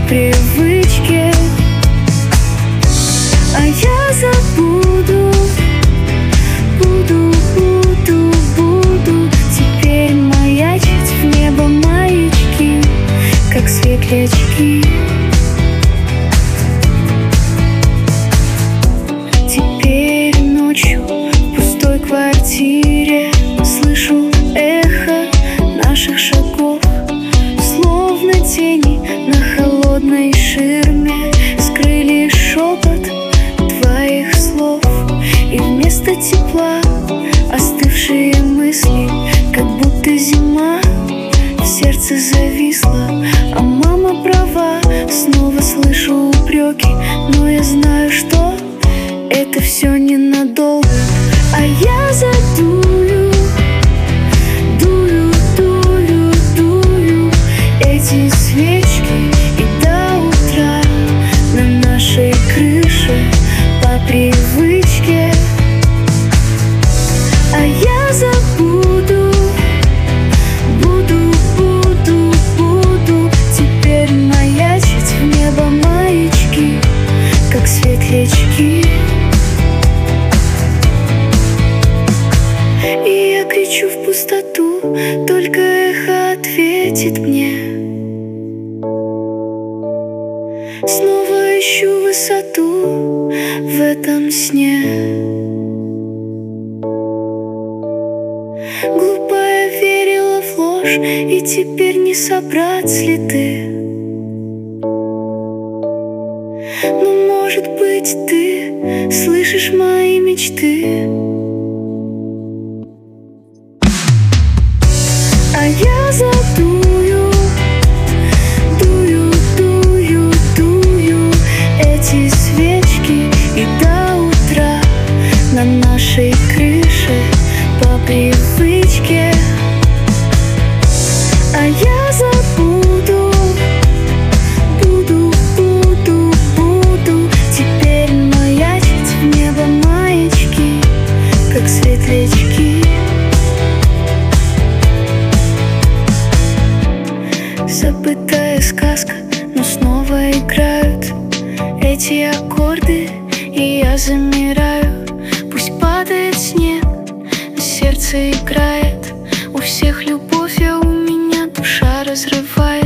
привычке. А я забуду, буду теперь маячить в небо маячки, как светлячки. Теперь ночью в пустой квартире слышу эхо наших шагов, словно тени на холодной ширме. Скрыли шепот твоих слов, и вместо тепла остывшие мысли, как будто зима в сердце зависла. А мама права, снова слышу упреки, но я знаю, что это все ненадолго. А я задую, дую эти свечки, и до утра на нашей крыше по привычке. А я забуду, буду теперь маячить в небо маячки, как светлячки. И я кричу в пустоту, только эхо ответит мне. Снова ищу высоту в этом сне. Глупая верила в ложь, и теперь не собрать следы. Но, может быть, ты слышишь мои мечты. А я задую, дую эти свечки, и до утра на нашей крыше по привычке. А я забуду, буду теперь маячить в небо маячки, как светлячки. Забытая сказка, но снова играют эти аккорды, и я замираю. Пусть падает снег, а сердце играет. У всех любовь, а у меня душа разрывает.